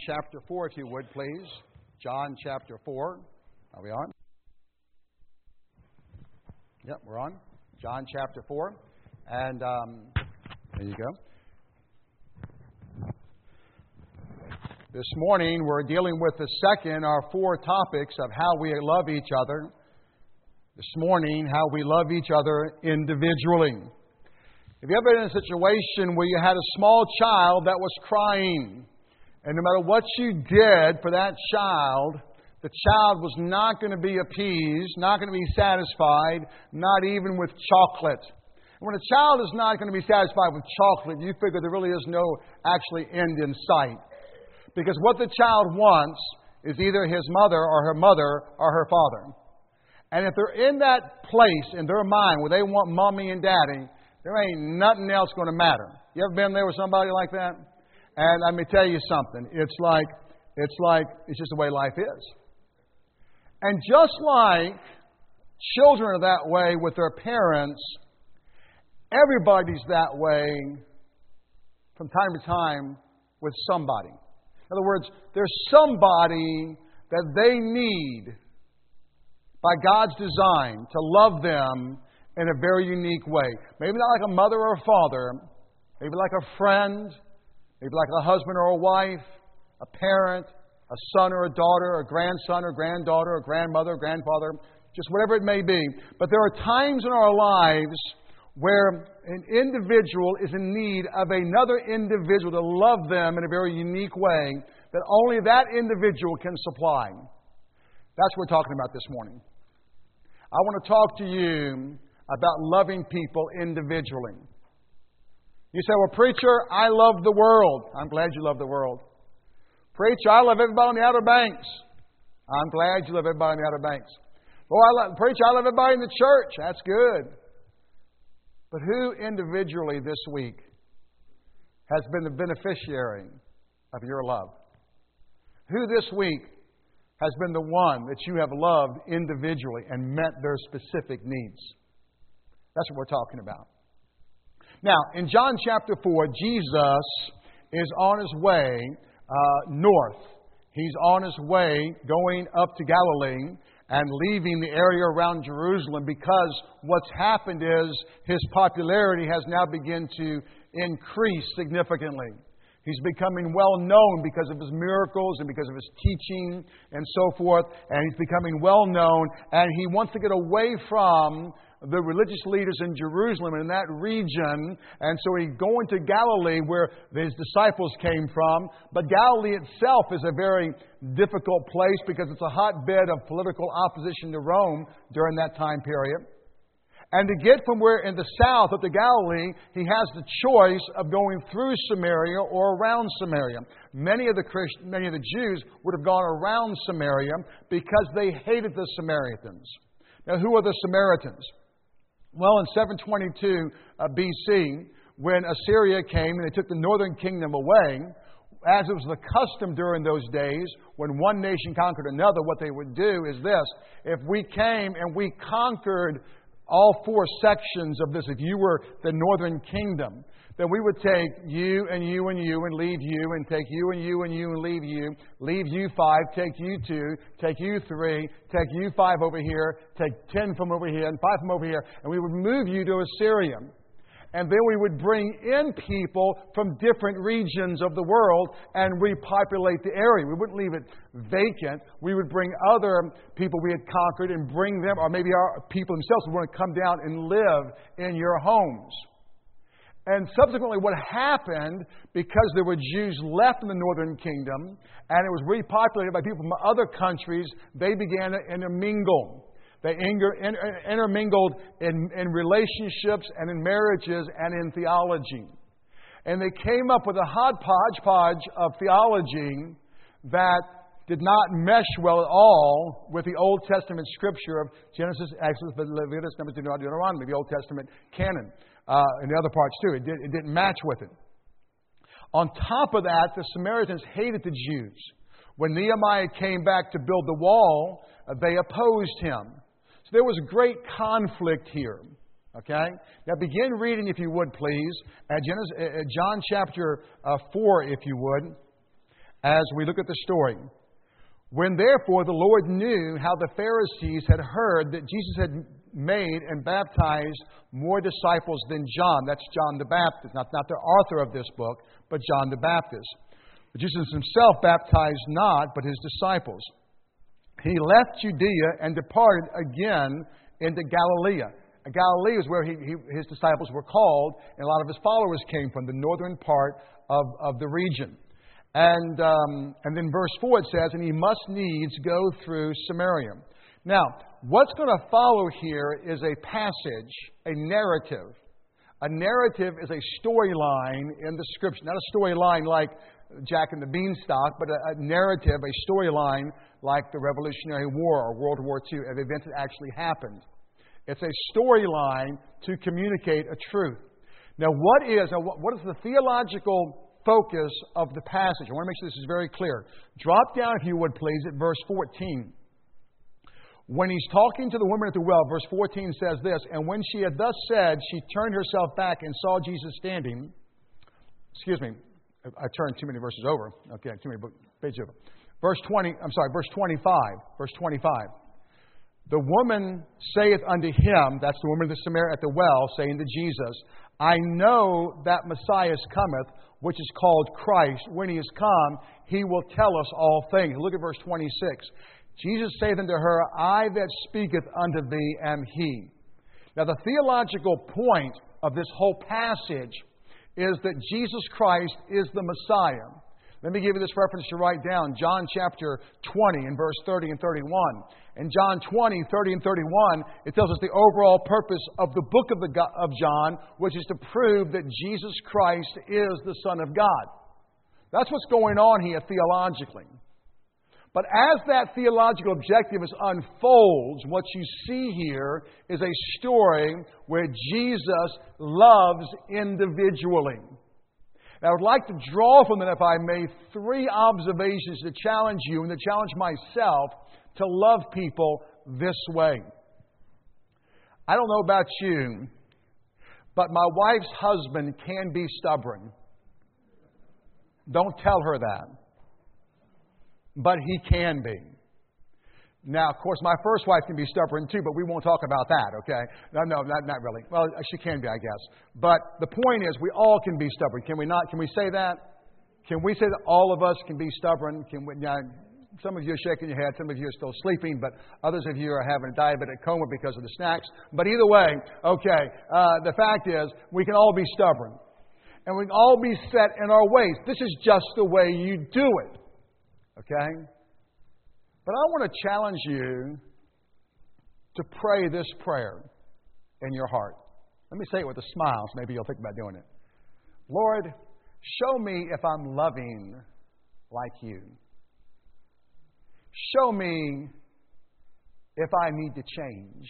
chapter 4, if you would, please. John chapter 4. Are we on? Yep, we're on. John chapter 4. And there you go. This morning, we're dealing with the second, our four topics of how we love each other. This morning, how we love each other individually. Have you ever been in a situation where you had a small child that was crying, and no matter what you did for that child, the child was not going to be appeased, not going to be satisfied, not even with chocolate? And when a child is not going to be satisfied with chocolate, you figure there really is no actually end in sight. Because what the child wants is either his mother or her father. And if they're in that place in their mind where they want mommy and daddy, there ain't nothing else going to matter. You ever been there with somebody like that? And let me tell you something. It's just the way life is. And just like children are that way with their parents, everybody's that way from time to time with somebody. In other words, there's somebody that they need by God's design to love them in a very unique way. Maybe not like a mother or a father, maybe like a friend, maybe like a husband or a wife, a parent, a son or a daughter, a grandson or granddaughter, a grandmother, grandfather, just whatever it may be. But there are times in our lives where an individual is in need of another individual to love them in a very unique way that only that individual can supply. That's what we're talking about this morning. I want to talk to you about loving people individually. You say, well, preacher, I love the world. I'm glad you love the world. Preacher, I love everybody on the Outer Banks. I'm glad you love everybody on the Outer Banks. Preacher, I love everybody in the church. That's good. But who individually this week has been the beneficiary of your love? Who this week has been the one that you have loved individually and met their specific needs? That's what we're talking about. Now, in John chapter 4, Jesus is on his way north. He's on his way going up to Galilee and leaving the area around Jerusalem, because what's happened is his popularity has now begun to increase significantly. He's becoming well known because of his miracles and because of his teaching and so forth. And he's becoming well known, and he wants to get away from the religious leaders in Jerusalem and in that region. And so he's going to Galilee, where his disciples came from. But Galilee itself is a very difficult place because it's a hotbed of political opposition to Rome during that time period. And to get from where in the south up to Galilee, he has the choice of going through Samaria or around Samaria. Many of the Jews would have gone around Samaria because they hated the Samaritans. Now, who are the Samaritans? Well, in 722 BC, when Assyria came and they took the northern kingdom away, as it was the custom during those days, when one nation conquered another, what they would do is this: if we came and we conquered all four sections of this, if you were the northern kingdom, then we would take you and you and you and leave you, and take you and you and you and leave you 5, take you 2, take you 3, take you 5 over here, take 10 from over here and 5 from over here, and we would move you to Assyria. And then we would bring in people from different regions of the world and repopulate the area. We wouldn't leave it vacant. We would bring other people we had conquered and bring them, or maybe our people themselves would want to come down and live in your homes. And subsequently what happened, because there were Jews left in the northern kingdom and it was repopulated by people from other countries, they began to intermingle. They intermingled in relationships and in marriages and in theology. And they came up with a hodgepodge of theology that did not mesh well at all with the Old Testament scripture of Genesis, Exodus, Leviticus, Numbers, Deuteronomy, the Old Testament canon, and the other parts too. It didn't match with it. On top of that, the Samaritans hated the Jews. When Nehemiah came back to build the wall, they opposed him. There was great conflict here. Okay? Now begin reading, if you would, please, at John chapter 4, if you would. as we look at the story. When therefore the Lord knew how the Pharisees had heard that Jesus had made and baptized more disciples than John. That's John the Baptist, not the author of this book, but John the Baptist. But Jesus himself baptized not, but his disciples. He left Judea and departed again into Galilee. Galilee is where his disciples were called, and a lot of his followers came from, the northern part of the region. And then verse 4 it says, and he must needs go through Samaria. Now, what's going to follow here is a passage, a narrative. A narrative is a storyline in the Scripture. Not a storyline like Jack and the Beanstalk, but a narrative, a storyline like the Revolutionary War or World War II, of events that actually happened. It's a storyline to communicate a truth. Now, what is the theological focus of the passage? I want to make sure this is very clear. Drop down, if you would please, at verse 14. When he's talking to the woman at the well, verse 14 says this, and when she had thus said, she turned herself back and saw Jesus standing. Excuse me, I turned too many verses over. Okay, too many pages over. Verse 25. Verse 25. The woman saith unto him, that's the woman at the well, saying to Jesus, I know that Messiah cometh, which is called Christ. When he is come, he will tell us all things. Look at verse 26. Jesus saith unto her, I that speaketh unto thee am he. Now the theological point of this whole passage is that Jesus Christ is the Messiah. Let me give you this reference to write down. John chapter 20 and verse 30 and 31. In John 20, 30 and 31, it tells us the overall purpose of the book of John, which is to prove that Jesus Christ is the Son of God. That's what's going on here theologically. But as that theological objective unfolds, what you see here is a story where Jesus loves individually. Now, I would like to draw from that, if I may, 3 observations to challenge you and to challenge myself to love people this way. I don't know about you, but my wife's husband can be stubborn. Don't tell her that. But he can be. Now, of course, my first wife can be stubborn too, but we won't talk about that, okay? No, not really. Well, she can be, I guess. But the point is, we all can be stubborn. Can we not? Can we say that? Can we say that all of us can be stubborn? Can we? Now, some of you are shaking your head. Some of you are still sleeping, but others of you are having a diabetic coma because of the snacks. But either way, okay, the fact is, we can all be stubborn. And we can all be set in our ways. This is just the way you do it. Okay? But I want to challenge you to pray this prayer in your heart. Let me say it with a smile, so maybe you'll think about doing it. Lord, show me if I'm loving like you. Show me if I need to change.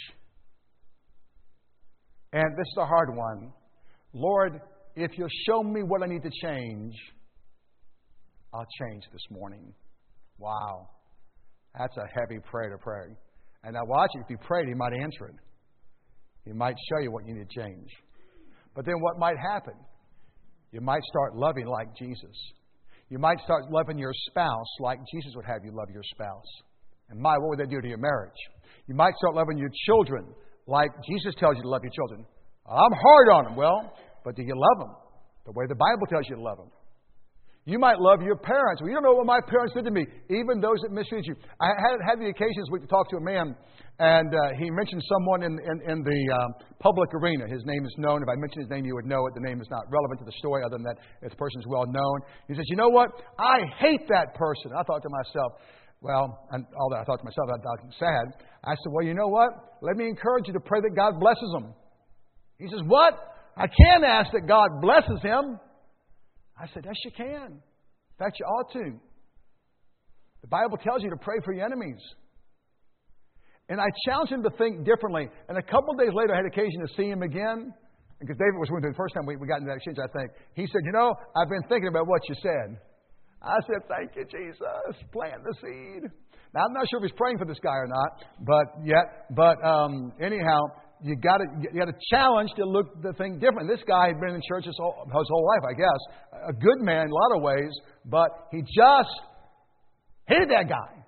And this is a hard one. Lord, if you'll show me what I need to change, I'll change this morning. Wow. That's a heavy prayer to pray. And now watch it. If you prayed, He might answer it. He might show you what you need to change. But then what might happen? You might start loving like Jesus. You might start loving your spouse like Jesus would have you love your spouse. And what would that do to your marriage? You might start loving your children like Jesus tells you to love your children. I'm hard on them. Well, but do you love them the way the Bible tells you to love them? You might love your parents. Well, you don't know what my parents did to me, even those that mistreated you. I had the occasion this week to talk to a man, and he mentioned someone in the public arena. His name is known. If I mention his name, you would know it. The name is not relevant to the story, other than that this person is well known. He says, you know what? I hate that person. I thought to myself, well, and although I thought to myself, that was sad. I said, well, you know what? Let me encourage you to pray that God blesses him. He says, what? I can't ask that God blesses him. I said, yes, you can. In fact, you ought to. The Bible tells you to pray for your enemies. And I challenged him to think differently. And a couple of days later, I had occasion to see him again. Because David was with me the first time we got into that exchange, I think. He said, you know, I've been thinking about what you said. I said, thank you, Jesus. Plant the seed. Now, I'm not sure if he's praying for this guy or not. But anyhow, you got to challenge to look the thing different. This guy had been in church his whole life, I guess. A good man in a lot of ways, but he just hated that guy.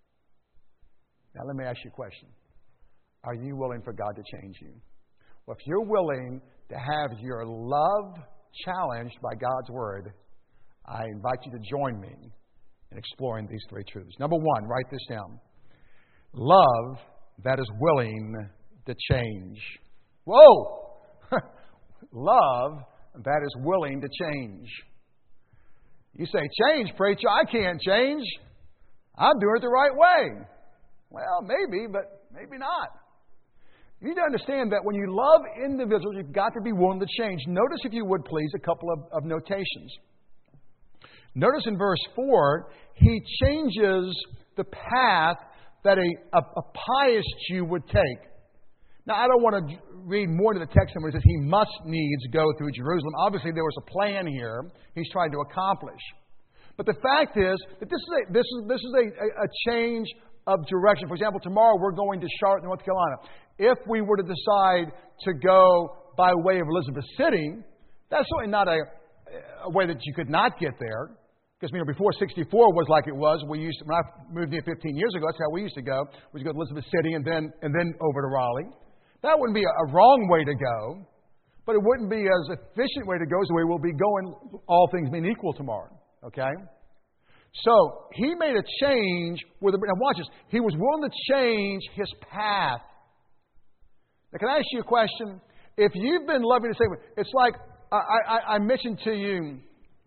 Now let me ask you a question. Are you willing for God to change you? Well, if you're willing to have your love challenged by God's Word, I invite you to join me in exploring these three truths. Number one, write this down. Love that is willing to change. Whoa! Love that is willing to change. You say, change, preacher. I can't change. I'm doing it the right way. Well, maybe, but maybe not. You need to understand that when you love individuals, you've got to be willing to change. Notice, if you would please, a couple of notations. Notice in verse 4, he changes the path that a pious Jew would take. Now, I don't want to read more to the text than where it says he must needs go through Jerusalem. Obviously, there was a plan here he's trying to accomplish. But the fact is that this is a change of direction. For example, tomorrow we're going to Charlotte, North Carolina. If we were to decide to go by way of Elizabeth City, that's certainly not a way that you could not get there. Because, before 64 was like it was, when I moved here 15 years ago, that's how we used to go. We used to go to Elizabeth City and then over to Raleigh. That wouldn't be a wrong way to go, but it wouldn't be as efficient way to go as the way we'll be going, all things being equal, tomorrow. Okay? So, he made a change. Now watch this. He was willing to change his path. Now, can I ask you a question? If you've been loving the same way, it's like I mentioned to you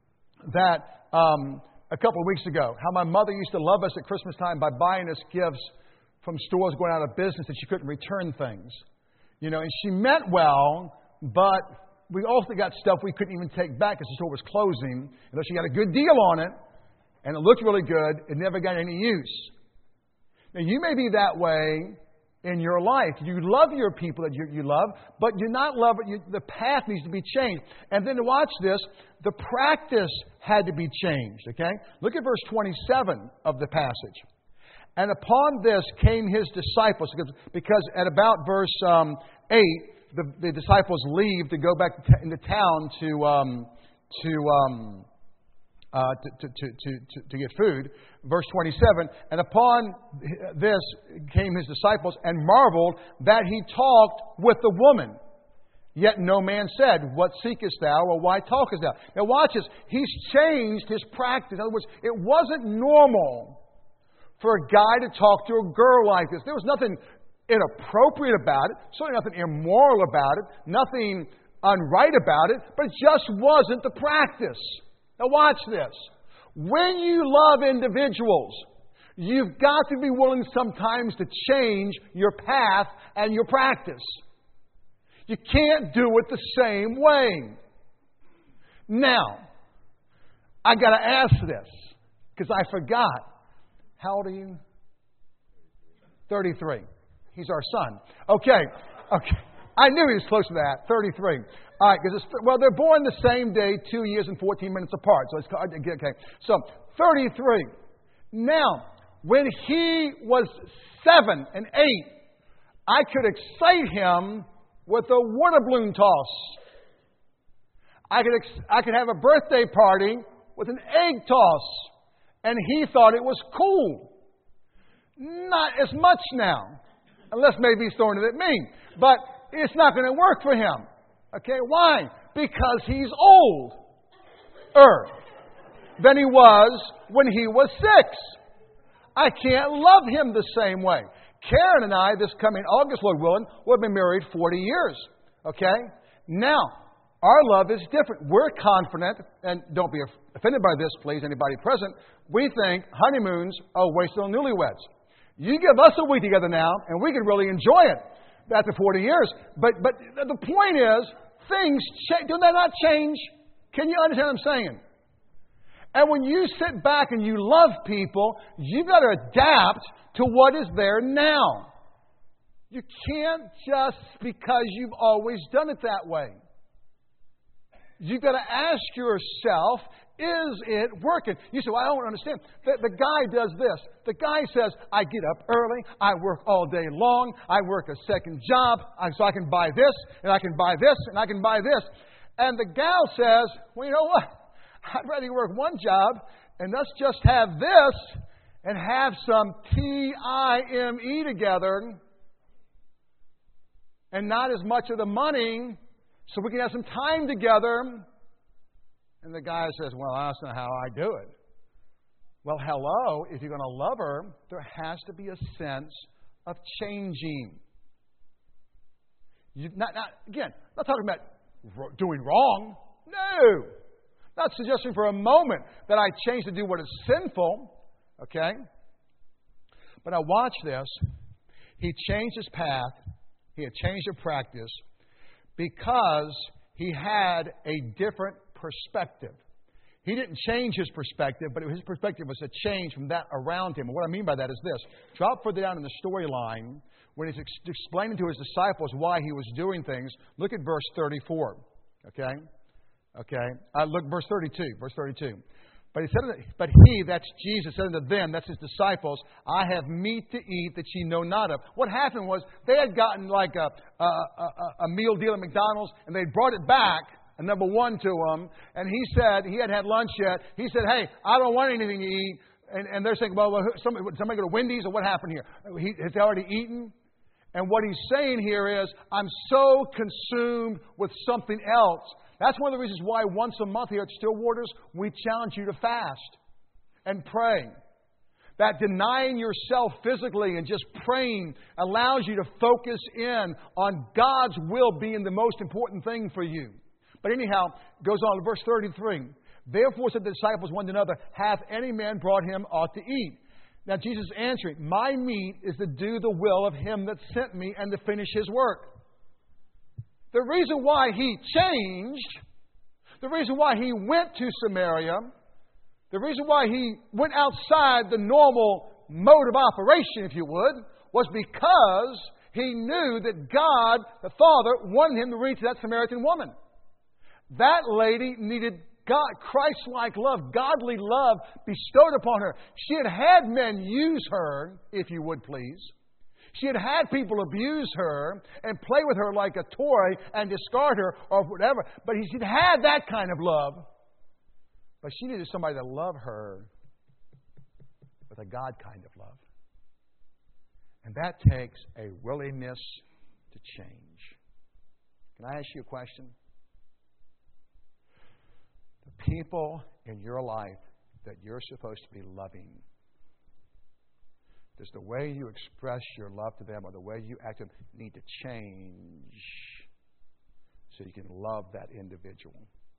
that a couple of weeks ago, how my mother used to love us at Christmas time by buying us gifts from stores going out of business that she couldn't return things. And she meant well, but we also got stuff we couldn't even take back because the store was closing. And though she got a good deal on it, and it looked really good, it never got any use. Now, you may be that way in your life. You love your people that you love, but you're not loving. The path needs to be changed. And then to watch this, the practice had to be changed. Okay? Look at verse 27 of the passage. And upon this came his disciples, because at about verse 8, the disciples leave to go back into town to get food. Verse 27, and upon this came his disciples and marveled that he talked with the woman. Yet no man said, what seekest thou, or why talkest thou? Now watch this. He's changed his practice. In other words, it wasn't normal for a guy to talk to a girl like this. There was nothing inappropriate about it, certainly nothing immoral about it, nothing unright about it, but it just wasn't the practice. Now watch this. When you love individuals, you've got to be willing sometimes to change your path and your practice. You can't do it the same way. Now, I got to ask this because I forgot. How old are you? 33. He's our son. Okay. I knew he was close to that. 33. All right, because they're born the same day, 2 years and 14 minutes apart. So it's okay. So 33. Now, when he was 7 and 8, I could excite him with a water balloon toss. I could have a birthday party with an egg toss, and he thought it was cool. Not as much now, unless maybe he's throwing it at me. But it's not going to work for him. Okay, why? Because he's older than he was when he was 6. I can't love him the same way. Karen and I, this coming August, Lord willing, will have been married 40 years. Okay? Now, our love is different. We're confident, and don't be offended by this, please, anybody present. We think honeymoons are wasted on newlyweds. You give us a week together now, and we can really enjoy it after 40 years. But the point is, things change. Do they not change? Can you understand what I'm saying? And when you sit back and you love people, you've got to adapt to what is there now. You can't just because you've always done it that way. You've got to ask yourself, is it working? You say, well, I don't understand. The guy does this. The guy says, I get up early, I work all day long, I work a second job, so I can buy this, and I can buy this, and I can buy this. And the gal says, well, you know what? I'd rather work one job, and let's just have this, and have some TIME together, and not as much of the money, so we can have some time together. And the guy says, well, that's not how I do it. Well, hello, if you're going to love her, there has to be a sense of changing. Again, not talking about doing wrong. No. Not suggesting for a moment that I change to do what is sinful. Okay? But now watch this. He changed his path. He had changed his practice because he had a different perspective. He didn't change his perspective, but his perspective was a change from that around him. And what I mean by that is this. Drop further down in the storyline, when he's explaining to his disciples why he was doing things, look at verse 34. Okay? Look, verse 32. Verse 32. But he, that's Jesus, said unto them, that's his disciples, I have meat to eat that ye know not of. What happened was they had gotten like a meal deal at McDonald's, and they brought it back, a number one to him, and he said, he hadn't had lunch yet. He said, hey, I don't want anything to eat. And they're saying, well, somebody go to Wendy's, or what happened here? Has he already eaten? And what he's saying here is, I'm so consumed with something else. That's one of the reasons why once a month here at Stillwaters, we challenge you to fast and pray. That denying yourself physically and just praying allows you to focus in on God's will being the most important thing for you. But anyhow, it goes on to verse 33. Therefore said the disciples one to another, hath any man brought him aught to eat? Now Jesus answering, my meat is to do the will of him that sent me and to finish his work. The reason why he changed, the reason why he went to Samaria, the reason why he went outside the normal mode of operation, if you would, was because he knew that God, the Father, wanted him to reach that Samaritan woman. That lady needed God, Christ-like love, godly love bestowed upon her. She had had men use her, if you would please. She had had people abuse her and play with her like a toy and discard her or whatever. But she'd had that kind of love. But she needed somebody to love her with a God kind of love. And that takes a willingness to change. Can I ask you a question? The people in your life that you're supposed to be loving, does the way you express your love to them or the way you act to them need to change so you can love that individual?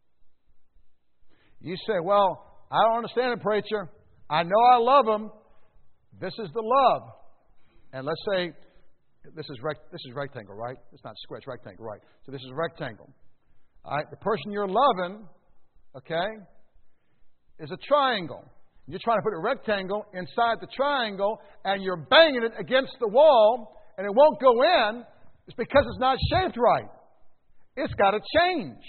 You say, well, I don't understand it, preacher. I know I love them. This is the love. And let's say this is rectangle, right? It's not square, it's rectangle, right? So this is rectangle. All right, the person you're loving, okay, is a triangle. You're trying to put a rectangle inside the triangle, and you're banging it against the wall, and it won't go in. It's because it's not shaped right. It's got to change.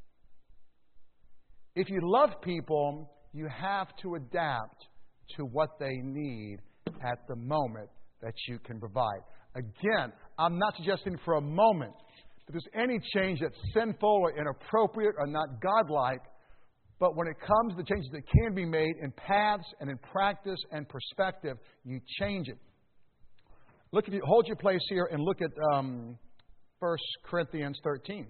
If you love people, you have to adapt to what they need at the moment that you can provide. Again, I'm not suggesting for a moment that there's any change that's sinful or inappropriate or not godlike. But when it comes to the changes that can be made in paths and in practice and perspective, you change it. Look, if you hold your place here and look at 1 Corinthians 13.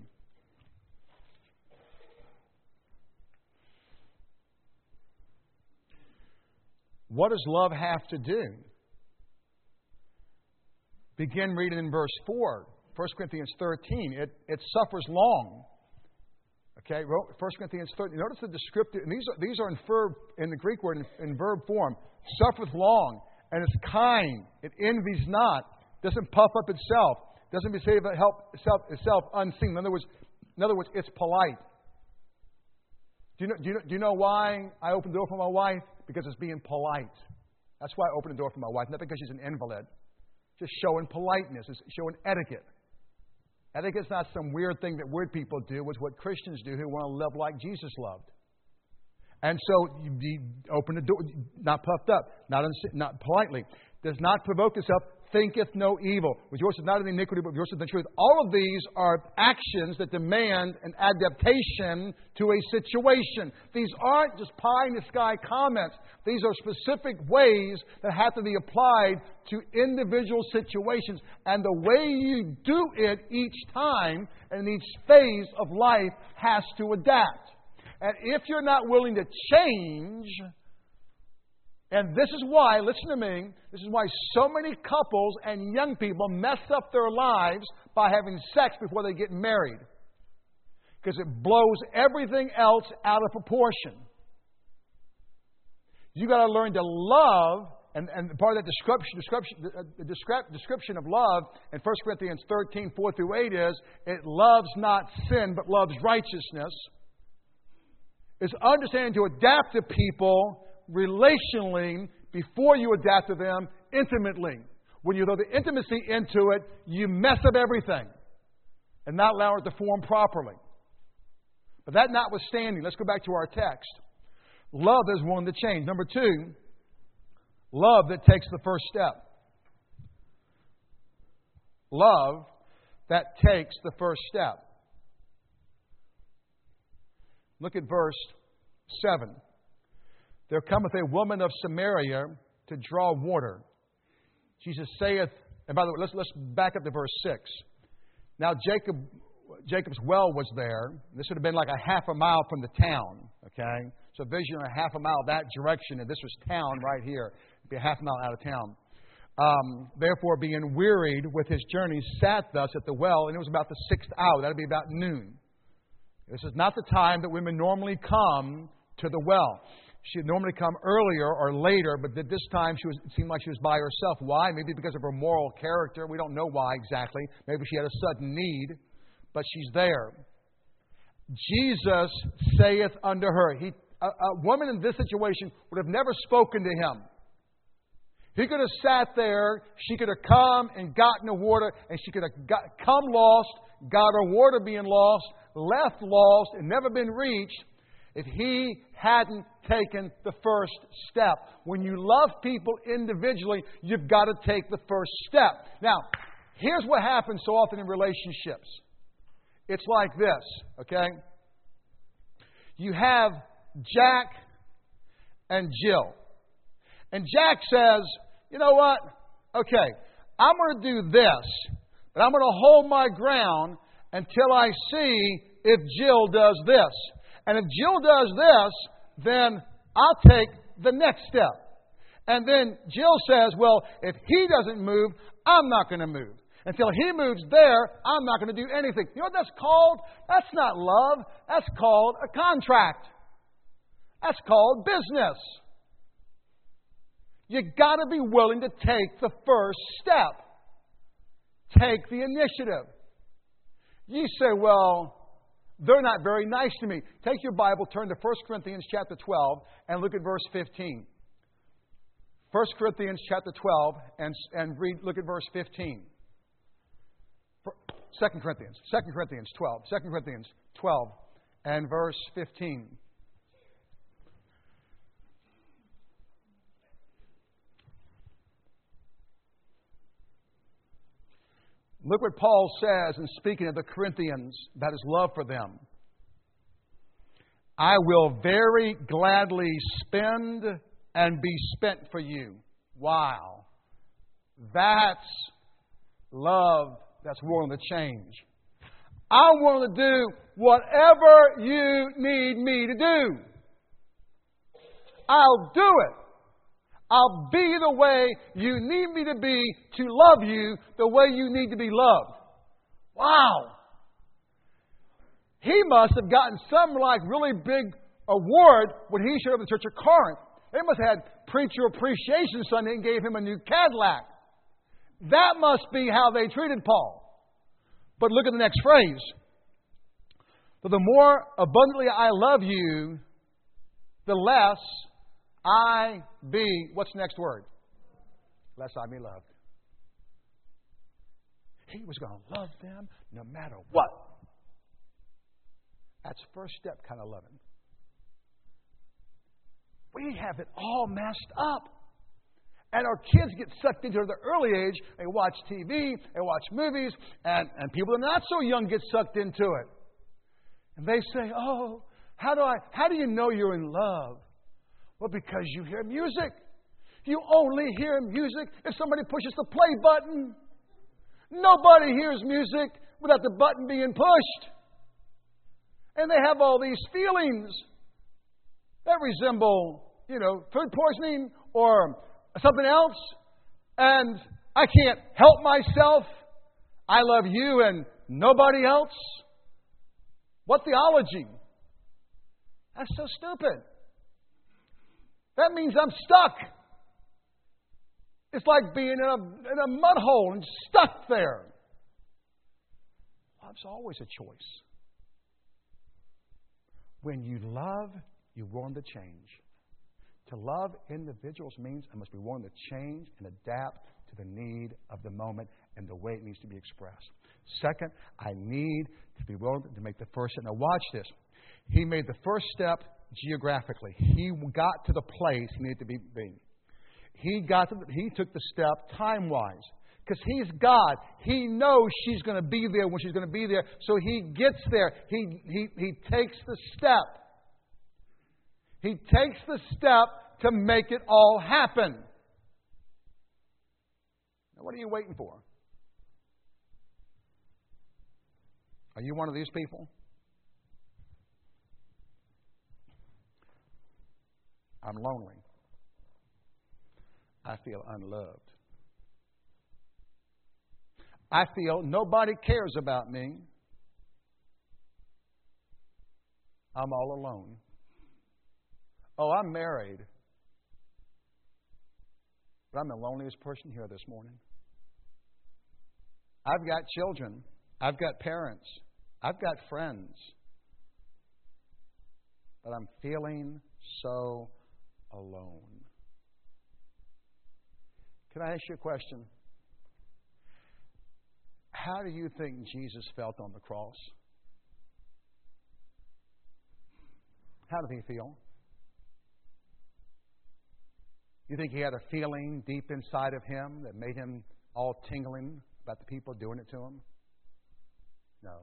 What does love have to do? Begin reading in verse 4. 1 Corinthians 13. It suffers long. Okay, 1 Corinthians 13. Notice the descriptive, and these are in the Greek word in verb form. Suffereth long, and is kind. It envies not. Doesn't puff up itself. Doesn't behave itself unseen. In other words, it's polite. Do you know why I opened the door for my wife? Because it's being polite. That's why I opened the door for my wife. Not because she's an invalid. Just showing politeness. It's showing etiquette. Etiquette's not some weird thing that weird people do. It's what Christians do who want to live like Jesus loved. And so you open the door, not puffed up, not politely. Does not provoke himself, thinketh no evil. Rejoices not in iniquity, but rejoices in the truth. All of these are actions that demand an adaptation to a situation. These aren't just pie-in-the-sky comments. These are specific ways that have to be applied to individual situations. And the way you do it each time and each phase of life has to adapt. And if you're not willing to change, and this is why, listen to me, this is why so many couples and young people mess up their lives by having sex before they get married. Because it blows everything else out of proportion. You got to learn to love, and part of that description of love in 1 Corinthians 13, 4 through 8 is, it loves not sin, but loves righteousness. Is understanding to adapt to people relationally before you adapt to them intimately. When you throw the intimacy into it, you mess up everything and not allow it to form properly. But that notwithstanding, let's go back to our text. Love is willing to change. Number 2, love that takes the first step. Love that takes the first step. Look at verse 7. There cometh a woman of Samaria to draw water. Jesus saith, and by the way, let's back up to verse 6. Now Jacob's well was there. This would have been like a half a mile from the town. Okay? So vision a half a mile that direction, and this was town right here. It'd be a half a mile out of town. Therefore, being wearied with his journey, sat thus at the well, and it was about the 6th hour. That would be about noon. This is not the time that women normally come to the well. She'd normally come earlier or later, but at this time it seemed like she was by herself. Why? Maybe because of her moral character. We don't know why exactly. Maybe she had a sudden need, but she's there. Jesus saith unto her. A woman in this situation would have never spoken to him. He could have sat there. She could have come and gotten the water, and she could have come lost, got her water being lost, left lost, and never been reached if he hadn't taken the first step. When you love people individually, you've got to take the first step. Now, here's what happens so often in relationships. It's like this, okay? You have Jack and Jill. And Jack says, you know what? Okay, I'm going to do this, but I'm going to hold my ground until I see if Jill does this. And if Jill does this, then I'll take the next step. And then Jill says, well, if he doesn't move, I'm not going to move. Until he moves there, I'm not going to do anything. You know what that's called? That's not love. That's called a contract. That's called business. You've got to be willing to take the first step. Take the initiative. You say, well, they're not very nice to me. Take your Bible, turn to 1 Corinthians chapter 12, and look at verse 15. 1 Corinthians chapter 12, and look at verse 15. 2 Corinthians 12. 2 Corinthians 12 and verse 15. Look what Paul says in speaking of the Corinthians about his love for them. I will very gladly spend and be spent for you. Wow. That's love that's willing to change. I'm willing to do whatever you need me to do. I'll do it. I'll be the way you need me to be to love you the way you need to be loved. Wow. He must have gotten some really big award when he showed up at the Church of Corinth. They must have had Preacher Appreciation Sunday and gave him a new Cadillac. That must be how they treated Paul. But look at the next phrase. For the more abundantly I love you, the less I be, what's the next word? Less I be loved. He was going to love them no matter what. That's first step kind of loving. We have it all messed up. And our kids get sucked into it at an early age. They watch TV, they watch movies, and people that are not so young get sucked into it. And they say, oh, how do you know you're in love? Well, because you hear music. You only hear music if somebody pushes the play button. Nobody hears music without the button being pushed. And they have all these feelings that resemble, food poisoning or something else. And I can't help myself. I love you and nobody else. What theology? That's so stupid. That means I'm stuck. It's like being in a mud hole and stuck there. Love's always a choice. When you love, you're willing to change. To love individuals means I must be willing to change and adapt to the need of the moment and the way it needs to be expressed. Second, I need to be willing to make the first step. Now watch this. He made the first step geographically. He got to the place he needed to be. He took the step time-wise. Because He's God. He knows she's going to be there when she's going to be there. So He gets there. He takes the step. He takes the step to make it all happen. Now, what are you waiting for? Are you one of these people? I'm lonely. I feel unloved. I feel nobody cares about me. I'm all alone. Oh, I'm married. But I'm the loneliest person here this morning. I've got children. I've got parents. I've got friends. But I'm feeling so alone. Can I ask you a question? How do you think Jesus felt on the cross? How did He feel? You think He had a feeling deep inside of Him that made Him all tingling about the people doing it to Him? No.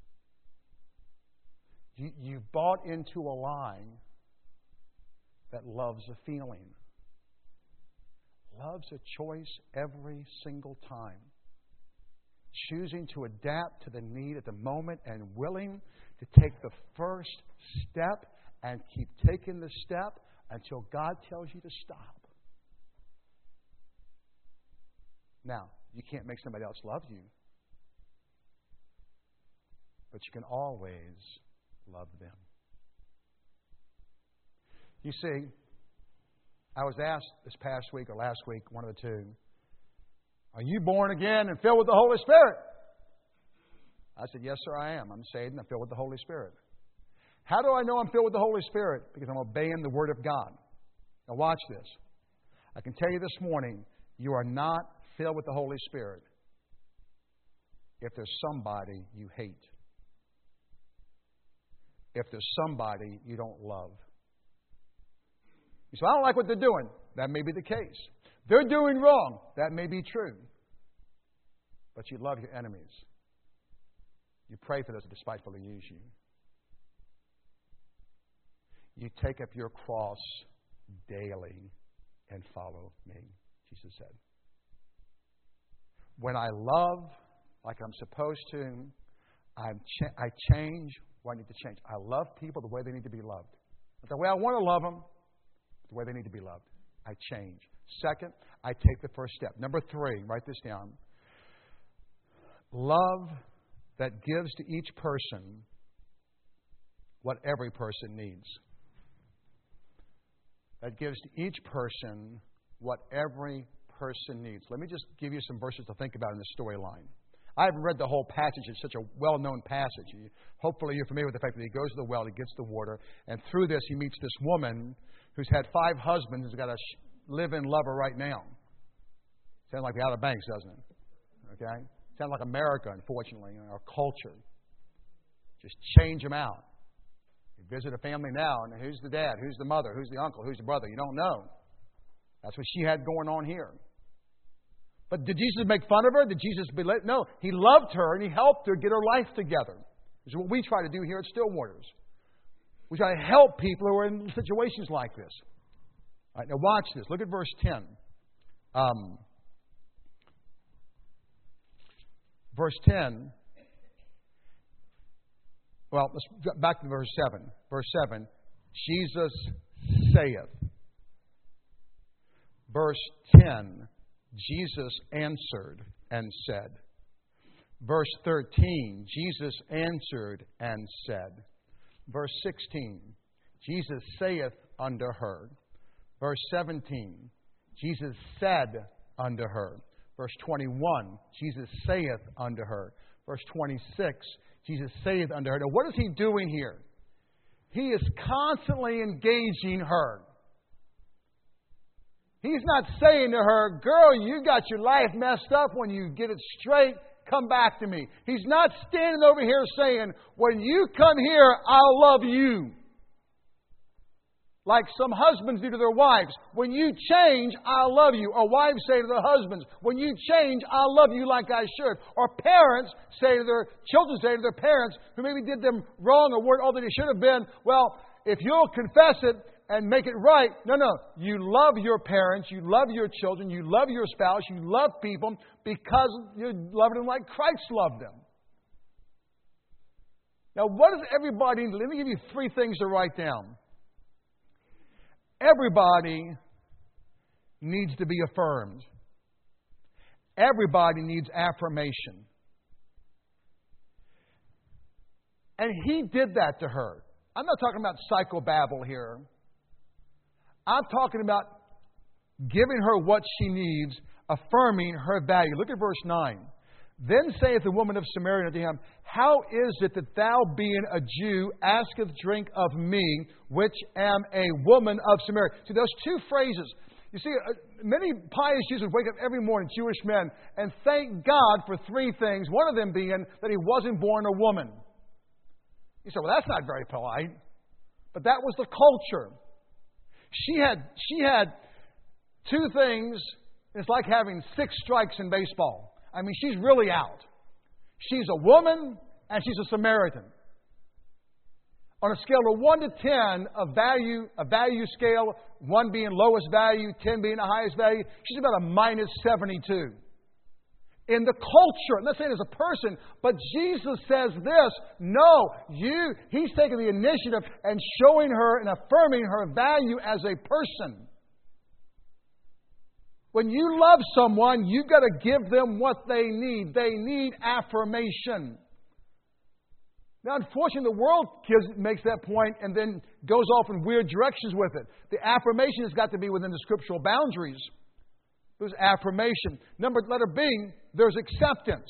You bought into a lie that love's a feeling. Love's a choice every single time. Choosing to adapt to the need at the moment and willing to take the first step and keep taking the step until God tells you to stop. Now, you can't make somebody else love you, but you can always love them. You see, I was asked this past week or last week, one of the two, are you born again and filled with the Holy Spirit? I said, yes, sir, I am. I'm saved and I'm filled with the Holy Spirit. How do I know I'm filled with the Holy Spirit? Because I'm obeying the Word of God. Now watch this. I can tell you this morning, you are not filled with the Holy Spirit if there's somebody you hate. If there's somebody you don't love. You say, I don't like what they're doing. That may be the case. They're doing wrong. That may be true. But you love your enemies. You pray for those who despitefully use you. You take up your cross daily and follow me, Jesus said. When I love like I'm supposed to, I change what I need to change. I love people the way they need to be loved. Not the way I want to love them, but the way they need to be loved. I change. Second, I take the first step. Number 3, write this down. Love that gives to each person what every person needs. That gives to each person what every person needs. Let me just give you some verses to think about in this storyline. I haven't read the whole passage. It's such a well-known passage. Hopefully you're familiar with the fact that he goes to the well, he gets the water, and through this he meets this woman who's had 5 husbands, who's got a live-in lover right now. Sounds like the Outer Banks, doesn't it? Okay? Sounds like America, unfortunately, our culture. Just change them out. You visit a family now, and who's the dad? Who's the mother? Who's the uncle? Who's the brother? You don't know. That's what she had going on here. But did Jesus make fun of her? Did Jesus belittle? No. He loved her, and He helped her get her life together. This is what we try to do here at Stillwaters. We try to help people who are in situations like this. All right, now watch this. Look at verse 10. Verse 10. Well, let's go back to verse 7. Verse 7. Jesus saith. Verse 10. Jesus answered and said. Verse 13. Jesus answered and said. Verse 16. Jesus saith unto her. Verse 17. Jesus said unto her. Verse 21, Jesus saith unto her. Verse 26, Jesus saith unto her. Now, what is He doing here? He is constantly engaging her. He's not saying to her, girl, you got your life messed up. When you get it straight, come back to me. He's not standing over here saying, when you come here, I'll love you. Like some husbands do to their wives. When you change, I'll love you. Or wives say to their husbands, when you change, I'll love you like I should. Or parents say to their children, say to their parents, who maybe did them wrong or weren't all that they should have been, well, if you'll confess it and make it right. No. You love your parents. You love your children. You love your spouse. You love people because you love them like Christ loved them. Now, what does everybody... Let me give you 3 things to write down. Everybody needs to be affirmed. Everybody needs affirmation. And He did that to her. I'm not talking about psychobabble here. I'm talking about giving her what she needs, affirming her value. Look at verse 9. Then saith the woman of Samaria unto him, how is it that thou, being a Jew, asketh drink of me, which am a woman of Samaria? See, those 2 phrases. You see, many pious Jews would wake up every morning, Jewish men, and thank God for 3 things. One of them being that he wasn't born a woman. You say, well, that's not very polite. But that was the culture. She had 2 things. It's like having 6 strikes in baseball. I mean, she's really out. She's a woman and she's a Samaritan. On a scale of 1 to 10, a value scale, 1 being lowest value, 10 being the highest value, she's about a minus 72. In the culture, I'm not saying as a person, but Jesus says this, no, He's taking the initiative and showing her and affirming her value as a person. When you love someone, you've got to give them what they need. They need affirmation. Now, unfortunately, the world makes that point and then goes off in weird directions with it. The affirmation has got to be within the scriptural boundaries. There's affirmation. Letter B, there's acceptance.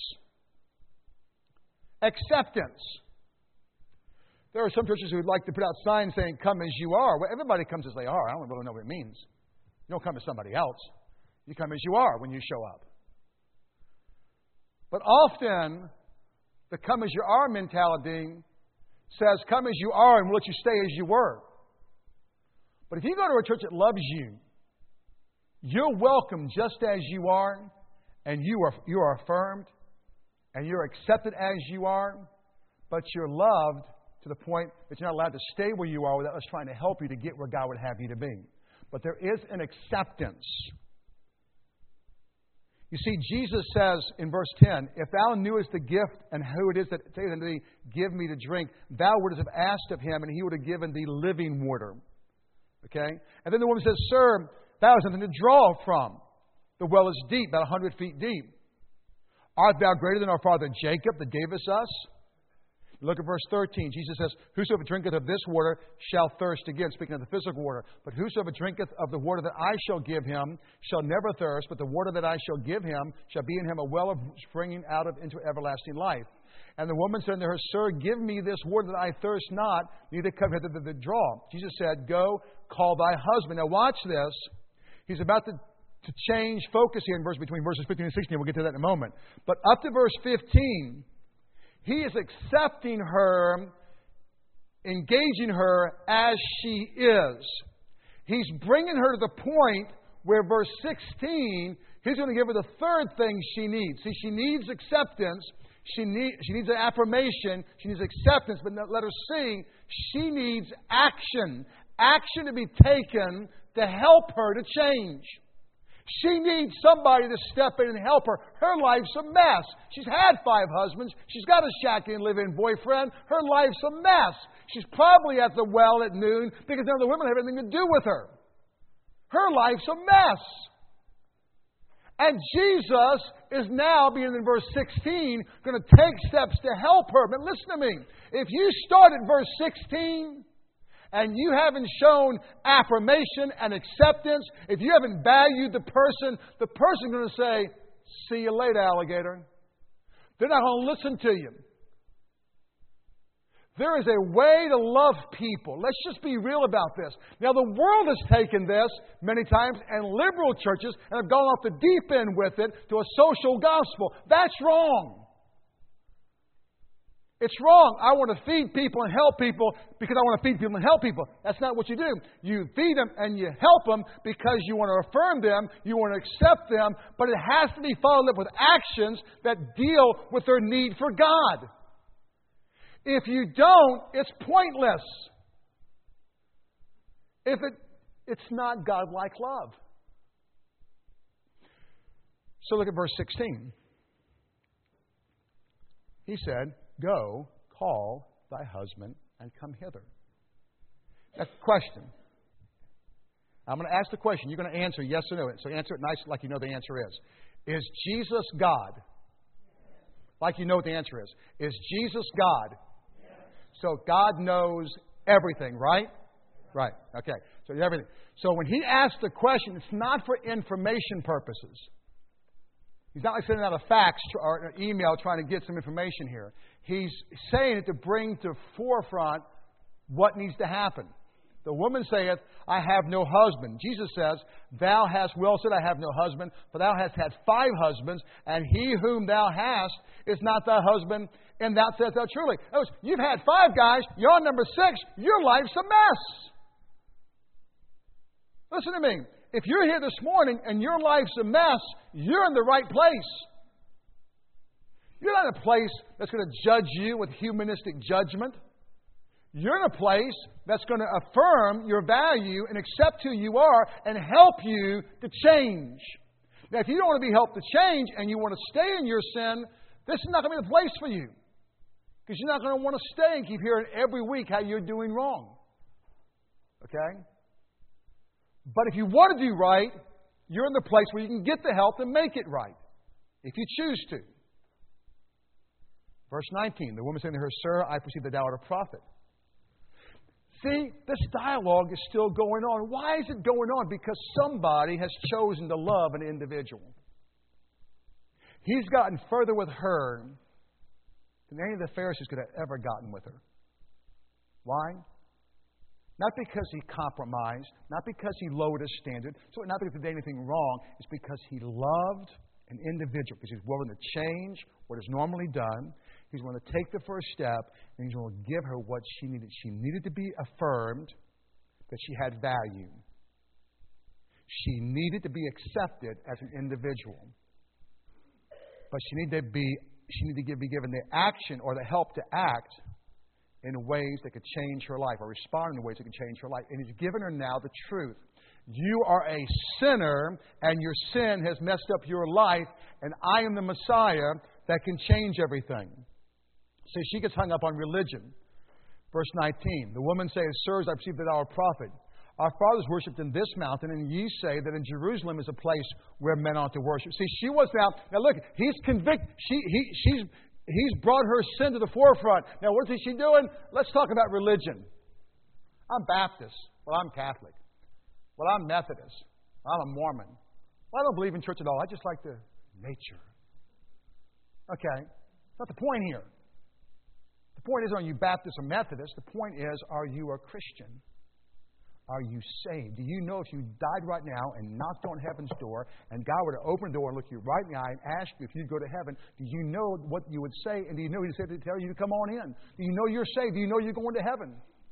Acceptance. There are some churches who would like to put out signs saying, come as you are. Well, everybody comes as they are. I don't really know what it means. You don't come as somebody else. You come as you are when you show up. But often, the come as you are mentality says, come as you are and we'll let you stay as you were. But if you go to a church that loves you, you're welcome just as you are, and you are affirmed, and you're accepted as you are, but you're loved to the point that you're not allowed to stay where you are without us trying to help you to get where God would have you to be. But there is an acceptance. You see, Jesus says in verse 10, if thou knewest the gift and who it is that saith unto thee, give me to drink, thou wouldst have asked of him, and he would have given thee living water. Okay? And then the woman says, sir, thou hast nothing to draw from. The well is deep, about 100 feet deep. Art thou greater than our father Jacob that gave us? Look at verse 13. Jesus says, whosoever drinketh of this water shall thirst again, speaking of the physical water. But whosoever drinketh of the water that I shall give him shall never thirst, but the water that I shall give him shall be in him a well of springing out of into everlasting life. And the woman said unto her, sir, give me this water that I thirst not, neither come hither to draw. Jesus said, go, call thy husband. Now watch this. He's about to change focus here between verses 15 and 16. We'll get to that in a moment. But up to verse 15, he is accepting her engaging her as she is. He's bringing her to the point where verse 16, He's going to give her the third thing she needs. See, she needs acceptance. She needs an affirmation. She needs acceptance. But let her see, she needs action. Action to be taken to help her to change. She needs somebody to step in and help her. Her life's a mess. She's had 5 husbands. She's got a shack-in, live-in boyfriend. Her life's a mess. She's probably at the well at noon because none of the women have anything to do with her. Her life's a mess. And Jesus is now, beginning in verse 16, going to take steps to help her. But listen to me. If you start at verse 16 and you haven't shown affirmation and acceptance, if you haven't valued the person's going to say, "See you later, alligator." They're not going to listen to you. There is a way to love people. Let's just be real about this. Now, the world has taken this many times, and liberal churches have gone off the deep end with it to a social gospel. That's wrong. It's wrong. I want to feed people and help people because I want to feed people and help people. That's not what you do. You feed them and you help them because you want to affirm them, you want to accept them, but it has to be followed up with actions that deal with their need for God. If you don't, it's pointless. It's not God-like love. So look at verse 16. He said, "Go, call thy husband, and come hither." That's the question. I'm going to ask the question. You're going to answer yes or no. So answer it nice like you know the answer is. Is Jesus God? Like you know what the answer is. Is Jesus God? So God knows everything, right? Right. Okay. So everything. So when He asks the question, it's not for information purposes. He's not like sending out a fax or an email trying to get some information here. He's saying it to bring to forefront what needs to happen. The woman saith, "I have no husband." Jesus says, "Thou hast well said, I have no husband, for thou hast had 5 husbands, and he whom thou hast is not thy husband, and thou saidst thou truly." In other words, you've had 5 guys, you're on number 6, your life's a mess. Listen to me. If you're here this morning and your life's a mess, you're in the right place. You're not in a place that's going to judge you with humanistic judgment. You're in a place that's going to affirm your value and accept who you are and help you to change. Now, if you don't want to be helped to change and you want to stay in your sin, this is not going to be the place for you. Because you're not going to want to stay and keep hearing every week how you're doing wrong. Okay? But if you want to do right, you're in the place where you can get the help and make it right. If you choose to. Verse 19, the woman saying to her, "Sir, I perceive that thou art a prophet." See, this dialogue is still going on. Why is it going on? Because somebody has chosen to love an individual. He's gotten further with her than any of the Pharisees could have ever gotten with her. Why? Not because he compromised, not because he lowered his standard, so not because he did anything wrong. It's because he loved an individual, because he's willing to change what is normally done. He's willing to take the first step, and he's willing to give her what she needed. She needed to be affirmed that she had value. She needed to be accepted as an individual. But she needed to be given the action or the help to act in ways that could change her life, or respond in ways that could change her life. And he's given her now the truth. You are a sinner, and your sin has messed up your life, and I am the Messiah that can change everything. So she gets hung up on religion. Verse 19, the woman says, "Sirs, I perceive that thou art a prophet. Our fathers worshipped in this mountain, and ye say that in Jerusalem is a place where men ought to worship." See, she was now look, he's convicted. He's brought her sin to the forefront. Now, what is she doing? Let's talk about religion. I'm Baptist. Well, I'm Catholic. Well, I'm Methodist. I'm a Mormon. Well, I don't believe in church at all. I just like the nature. Okay. That's not the point here. The point isn't, are you Baptist or Methodist? The point is, are you a Christian? Are you saved? Do you know if you died right now and knocked on heaven's door and God were to open the door and look you right in the eye and ask you if you'd go to heaven, do you know what you would say? And do you know He'd say to tell you to come on in? Do you know you're saved? Do you know you're going to heaven?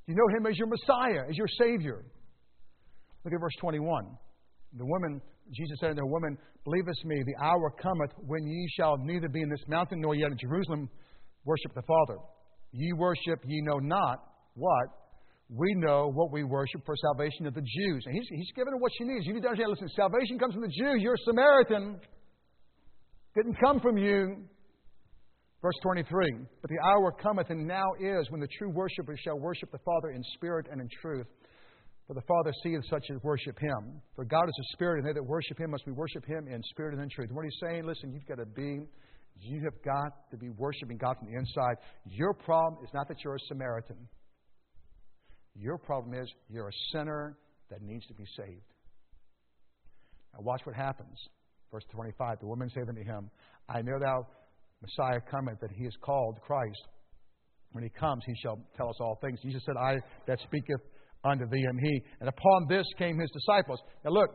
Do you know Him as your Messiah, as your Savior? Look at verse 21. The woman, Jesus said unto the woman, believest me, the hour cometh when ye shall neither be in this mountain nor yet in Jerusalem worship the Father. Ye worship, ye know not what. We know what we worship for salvation of the Jews. And He's given her what she needs. You need to understand, listen, salvation comes from the Jew. You're a Samaritan. Didn't come from you. Verse 23, but the hour cometh and now is when the true worshipers shall worship the Father in spirit and in truth. For the Father seeth such as worship Him. For God is a spirit, and they that worship Him must be worship Him in spirit and in truth. And what He's saying, listen, you have got to be worshiping God from the inside. Your problem is not that you're a Samaritan. Your problem is you're a sinner that needs to be saved. Now watch what happens. Verse 25, the woman saith unto Him, I know thou Messiah cometh, that He is called Christ. When He comes, He shall tell us all things. Jesus said, I that speaketh unto thee am He. And upon this came His disciples. Now look,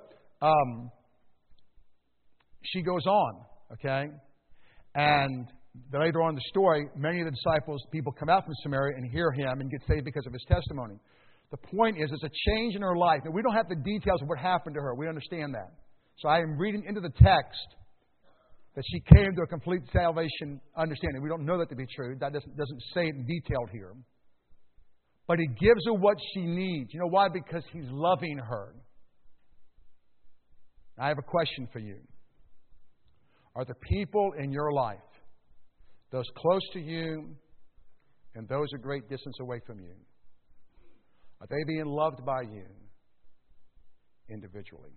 she goes on, okay? And later on in the story, many of the disciples, people come out from Samaria and hear Him and get saved because of His testimony. The point is, there's a change in her life. And we don't have the details of what happened to her. We understand that. So I am reading into the text that she came to a complete salvation understanding. We don't know that to be true. That doesn't say it in detail here. But He gives her what she needs. You know why? Because He's loving her. I have a question for you. Are the people in your life, those close to you and those a great distance away from you, are they being loved by you individually?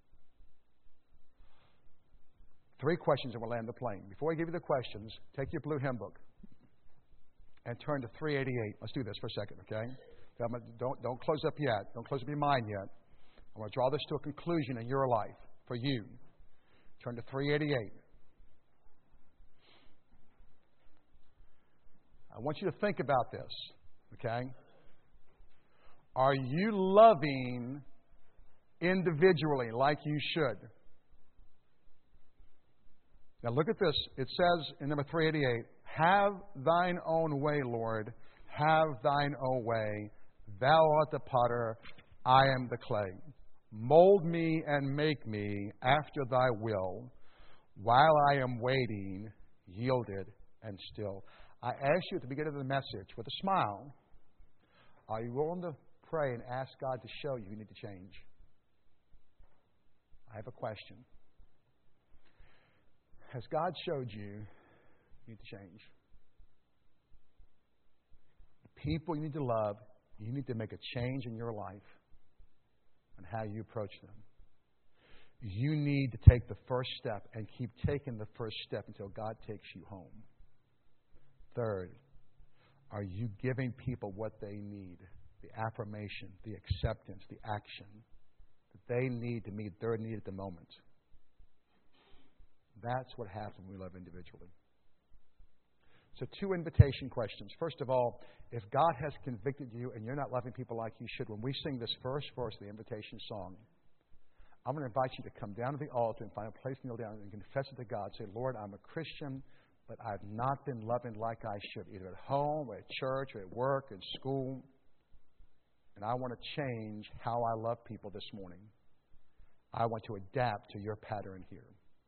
3 questions and we'll land the plane. Before I give you the questions, take your blue hymn book and turn to 388. Let's do this for a second, okay? Don't close up yet. Don't close up your mind yet. I want to draw this to a conclusion in your life for you. Turn to 388. I want you to think about this, okay? Are you loving individually like you should? Now look at this. It says in number 388, have thine own way, Lord. Have thine own way. Thou art the potter, I am the clay. Mold me and make me after thy will, while I am waiting, yielded and still. I ask you at the beginning of the message with a smile, are you willing to pray and ask God to show you need to change? I have a question. Has God showed you need to change? The people you need to love, you need to make a change in your life and how you approach them. You need to take the first step and keep taking the first step until God takes you home. Third, are you giving people what they need? The affirmation, the acceptance, the action that they need to meet their need at the moment. That's what happens when we love individually. So 2 invitation questions. First of all, if God has convicted you and you're not loving people like you should, when we sing this first verse of the invitation song, I'm going to invite you to come down to the altar and find a place to kneel down and confess it to God. Say, Lord, I'm a Christian, but I've not been loving like I should, either at home or at church or at work and school. And I want to change how I love people this morning. I want to adapt to your pattern here.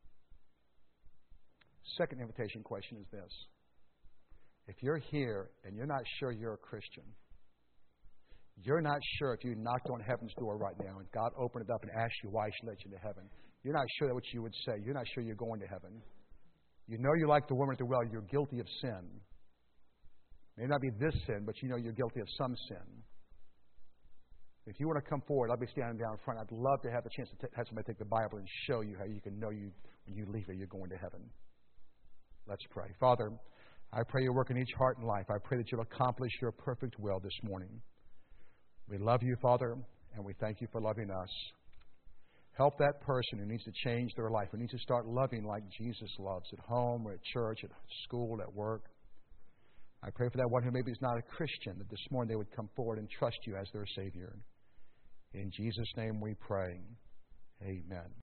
Second invitation question is this. If you're here and you're not sure you're a Christian, you're not sure if you knocked on heaven's door right now and God opened it up and asked you why He should let you into heaven, you're not sure what you would say. You're not sure you're going to heaven. You know you like the woman at the well. You're guilty of sin. It may not be this sin, but you know you're guilty of some sin. If you want to come forward, I'll be standing down front. I'd love to have the chance to have somebody take the Bible and show you how you can know when you leave here, you're going to heaven. Let's pray. Father, I pray you work in each heart and life. I pray that you'll accomplish your perfect will this morning. We love you, Father, and we thank you for loving us. Help that person who needs to change their life, who needs to start loving like Jesus loves at home or at church, at school, at work. I pray for that one who maybe is not a Christian, that this morning they would come forward and trust you as their Savior. In Jesus' name we pray. Amen.